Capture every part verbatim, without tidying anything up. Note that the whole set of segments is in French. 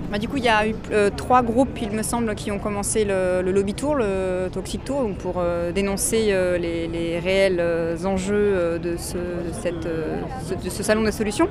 Bah, du coup, il y a eu euh, trois groupes, il me semble, qui ont commencé le, le lobby tour, le Toxic Tour, donc pour euh, dénoncer euh, les, les réels euh, enjeux euh, de, ce, de, cette, euh, ce, de ce salon des solutions.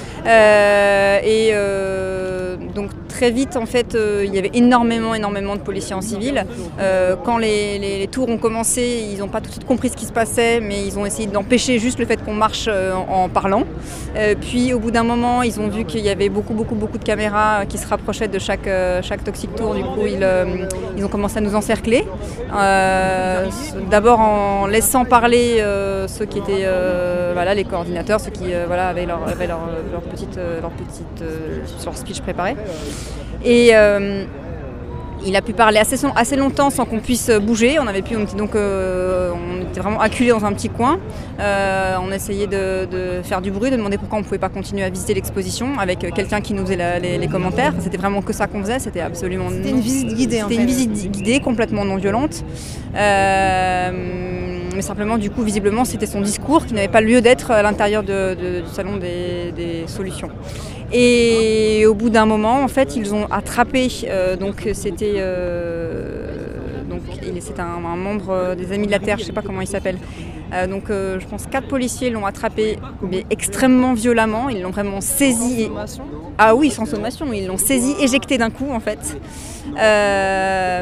Euh, et euh, donc très vite, en fait, euh, il y avait énormément, énormément de policiers en civil. Euh, quand les, les, les tours ont commencé, ils n'ont pas tout de suite compris ce qui se passait, mais ils ont essayé d'empêcher juste le fait qu'on marche euh, en, en parlant. Euh, puis au bout d'un moment, ils ont vu qu'il y avait beaucoup, beaucoup, beaucoup de caméras qui se rapprochaient de chaque, euh, chaque Toxic Tour. Du coup, ils, euh, ils ont commencé à nous encercler. Euh, d'abord en laissant parler euh, ceux qui étaient euh, voilà, les coordinateurs, ceux qui euh, voilà, avaient leur, avaient leur, leur petite, leur, petite euh, leur speech préparé. Et euh, il a pu parler assez, assez longtemps sans qu'on puisse bouger. On avait pu, on était donc, euh, on était vraiment acculés dans un petit coin. Euh, on essayait de, de faire du bruit, de demander pourquoi on ne pouvait pas continuer à visiter l'exposition avec quelqu'un qui nous faisait la, les, les commentaires. C'était vraiment que ça qu'on faisait. C'était absolument. C'était une visite guidée. C'était en fait. une visite guidée, complètement non violente. Euh, mais simplement, du coup, visiblement, c'était son discours qui n'avait pas lieu d'être à l'intérieur de, de, du salon des, des solutions. Et au bout d'un moment, en fait, ils ont attrapé. Euh, donc, c'était, euh, donc, c'est un, un membre des Amis de la Terre, je ne sais pas comment il s'appelle. Euh, donc, euh, je pense quatre policiers l'ont attrapé, mais extrêmement violemment. Ils l'ont vraiment saisi. Et... Ah oui, sans sommation. Ils l'ont saisi, éjecté d'un coup, en fait. Euh,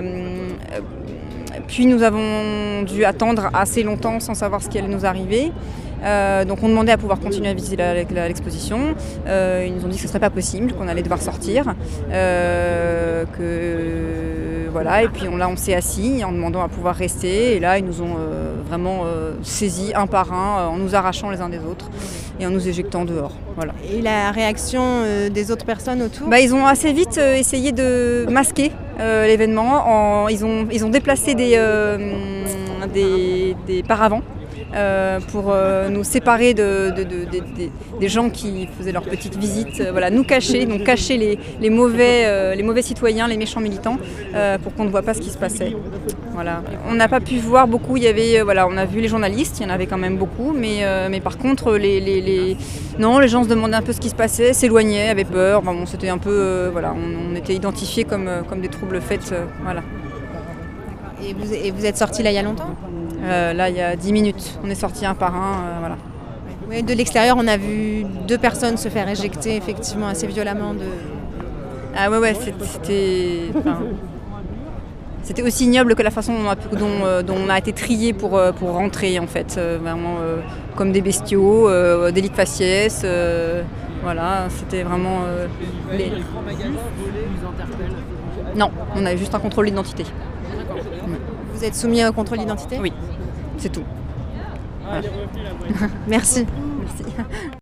Puis nous avons dû attendre assez longtemps sans savoir ce qui allait nous arriver. Euh, donc on demandait à pouvoir continuer à visiter la, la, l'exposition. Euh, ils nous ont dit que ce ne serait pas possible, qu'on allait devoir sortir. Euh, que, voilà. Et puis on, là on s'est assis en demandant à pouvoir rester. Et là ils nous ont euh, vraiment euh, saisis un par un euh, en nous arrachant les uns des autres et en nous éjectant dehors. Voilà. Et la réaction euh, des autres personnes autour bah, ils ont assez vite euh, essayé de masquer euh, l'événement. En, ils, ont, ils ont déplacé des, euh, des, des paravents euh, pour euh, nous séparer de, de, de, de, de, des gens qui faisaient leur petite visite. Euh, voilà, nous cacher, donc cacher les, les, mauvais, euh, les mauvais citoyens, les méchants militants, euh, pour qu'on ne voit pas ce qui se passait. Voilà. On n'a pas pu voir beaucoup, il y avait, euh, voilà, on a vu les journalistes, il y en avait quand même beaucoup, mais, euh, mais par contre, les, les, les... Non, les gens se demandaient un peu ce qui se passait, s'éloignaient, avaient peur. Enfin, bon, c'était un peu, euh, voilà, on, on était identifiés comme, euh, comme des troubles faits, euh, voilà. Et vous, et vous êtes sortis là il y a longtemps ? euh, Là, il y a dix minutes. On est sortis un par un, euh, voilà. Oui, de l'extérieur, on a vu deux personnes se faire éjecter, effectivement, assez violemment. De... Ah ouais, ouais, c'était... Enfin, c'était aussi ignoble que la façon dont on a, dont, dont on a été triés pour, pour rentrer, en fait. Euh, vraiment euh, comme des bestiaux, euh, délit faciès, euh, voilà, c'était vraiment... Euh, les... Non, on avait juste un contrôle d'identité. Vous êtes soumis au contrôle d'identité ? Oui, c'est tout. Voilà. Merci. Merci.